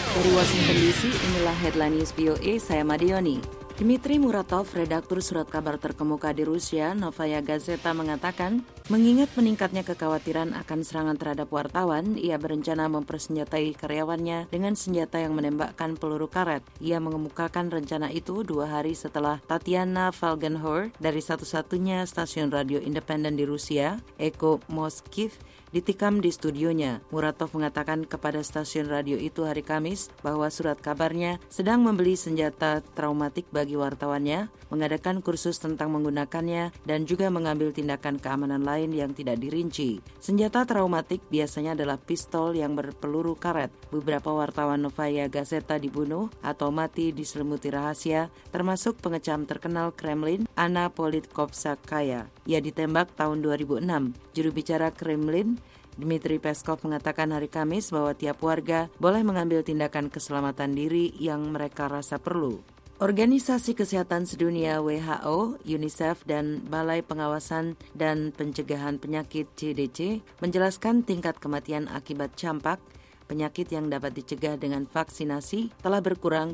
Dari Washington DC, inilah Headline News VOA, saya Madioni. Dmitry Muratov, redaktur surat kabar terkemuka di Rusia, Novaya Gazeta mengatakan, mengingat meningkatnya kekhawatiran akan serangan terhadap wartawan, ia berencana mempersenjatai karyawannya dengan senjata yang menembakkan peluru karet. Ia mengemukakan rencana itu 2 hari setelah Tatiana Falgenhor dari satu-satunya stasiun radio independen di Rusia, Eko Moskiv, ditikam di studionya. Muratov mengatakan kepada stasiun radio itu hari Kamis bahwa surat kabarnya sedang membeli senjata traumatik bagi wartawannya, mengadakan kursus tentang menggunakannya, dan juga mengambil tindakan keamanan lain yang tidak dirinci. Senjata traumatik biasanya adalah pistol yang berpeluru karet. Beberapa wartawan Novaya Gazeta dibunuh atau mati diselimuti rahasia, termasuk pengecam terkenal Kremlin, Anna Politkovskaya. Ia ditembak tahun 2006. Juru bicara Kremlin, Dmitry Peskov, mengatakan hari Kamis bahwa tiap warga boleh mengambil tindakan keselamatan diri yang mereka rasa perlu. Organisasi Kesehatan Sedunia WHO, UNICEF, dan Balai Pengawasan dan Pencegahan Penyakit CDC menjelaskan tingkat kematian akibat campak, penyakit yang dapat dicegah dengan vaksinasi, telah berkurang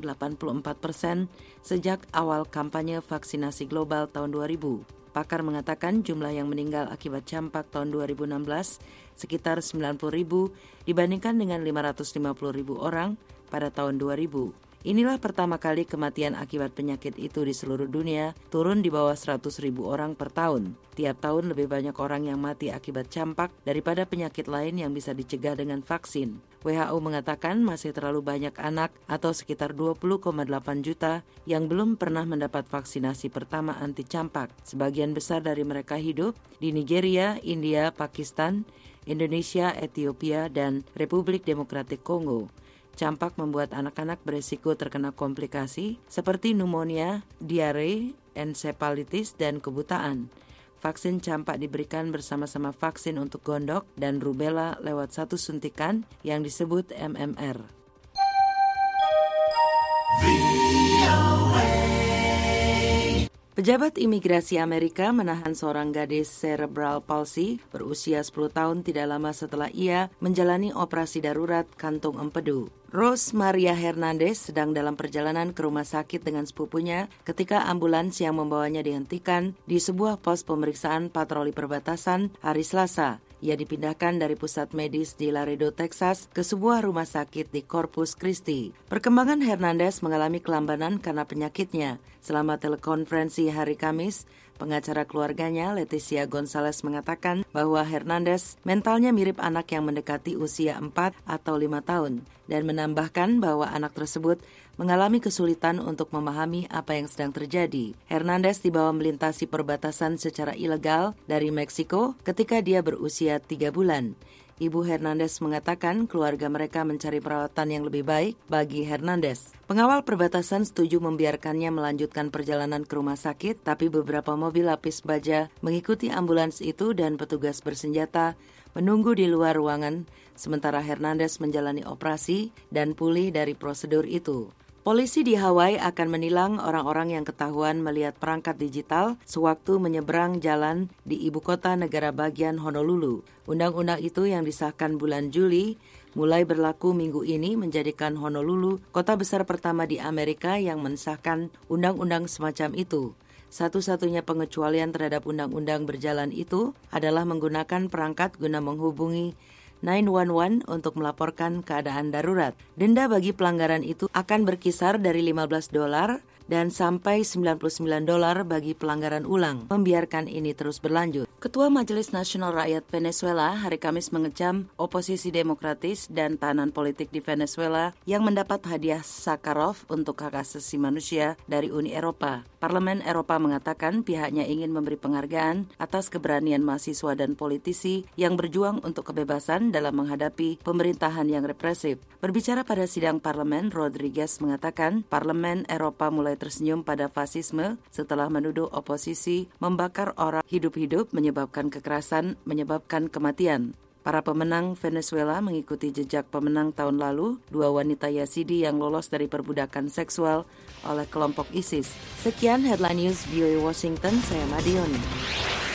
84% sejak awal kampanye vaksinasi global tahun 2000. Pakar mengatakan jumlah yang meninggal akibat campak tahun 2016 sekitar 90.000 dibandingkan dengan 550.000 orang pada tahun 2000. Inilah pertama kali kematian akibat penyakit itu di seluruh dunia turun di bawah 100.000 orang per tahun. Tiap tahun lebih banyak orang yang mati akibat campak daripada penyakit lain yang bisa dicegah dengan vaksin. WHO mengatakan masih terlalu banyak anak atau sekitar 20,8 juta yang belum pernah mendapat vaksinasi pertama anti campak. Sebagian besar dari mereka hidup di Nigeria, India, Pakistan, Indonesia, Ethiopia, dan Republik Demokratik Kongo. Campak membuat anak-anak beresiko terkena komplikasi seperti pneumonia, diare, ensefalitis, dan kebutaan. Vaksin campak diberikan bersama-sama vaksin untuk gondok dan rubella lewat satu suntikan yang disebut MMR. Pejabat imigrasi Amerika menahan seorang gadis cerebral palsy berusia 10 tahun tidak lama setelah ia menjalani operasi darurat kantung empedu. Rose Maria Hernandez sedang dalam perjalanan ke rumah sakit dengan sepupunya ketika ambulans yang membawanya dihentikan di sebuah pos pemeriksaan patroli perbatasan hari Selasa. Ia dipindahkan dari pusat medis di Laredo, Texas ke sebuah rumah sakit di Corpus Christi. Perkembangan Hernandez mengalami kelambanan karena penyakitnya. Selama telekonferensi hari Kamis, pengacara keluarganya, Leticia Gonzalez, mengatakan bahwa Hernandez mentalnya mirip anak yang mendekati usia 4 atau 5 tahun dan menambahkan bahwa anak tersebut mengalami kesulitan untuk memahami apa yang sedang terjadi. Hernandez dibawa melintasi perbatasan secara ilegal dari Meksiko ketika dia berusia 3 bulan. Ibu Hernandez mengatakan keluarga mereka mencari perawatan yang lebih baik bagi Hernandez. Pengawal perbatasan setuju membiarkannya melanjutkan perjalanan ke rumah sakit, tapi beberapa mobil lapis baja mengikuti ambulans itu dan petugas bersenjata menunggu di luar ruangan, sementara Hernandez menjalani operasi dan pulih dari prosedur itu. Polisi di Hawaii akan menilang orang-orang yang ketahuan melihat perangkat digital sewaktu menyeberang jalan di ibu kota negara bagian Honolulu. Undang-undang itu yang disahkan bulan Juli mulai berlaku minggu ini menjadikan Honolulu kota besar pertama di Amerika yang mensahkan undang-undang semacam itu. Satu-satunya pengecualian terhadap undang-undang berjalan itu adalah menggunakan perangkat guna menghubungi 911 untuk melaporkan keadaan darurat. Denda bagi pelanggaran itu akan berkisar dari $15 dan sampai $99 bagi pelanggaran ulang. Membiarkan ini terus berlanjut. Ketua Majelis Nasional Rakyat Venezuela hari Kamis mengecam oposisi demokratis dan tahanan politik di Venezuela yang mendapat hadiah Sakharov untuk hak asasi manusia dari Uni Eropa. Parlemen Eropa mengatakan pihaknya ingin memberi penghargaan atas keberanian mahasiswa dan politisi yang berjuang untuk kebebasan dalam menghadapi pemerintahan yang represif. Berbicara pada sidang parlemen, Rodriguez mengatakan Parlemen Eropa mulai tersenyum pada fasisme setelah menuduh oposisi membakar orang hidup-hidup, menyebabkan kekerasan, menyebabkan kematian. Para pemenang Venezuela mengikuti jejak pemenang tahun lalu, 2 wanita Yazidi yang lolos dari perbudakan seksual oleh kelompok ISIS. Sekian Headline News VOA Washington, saya Madioni.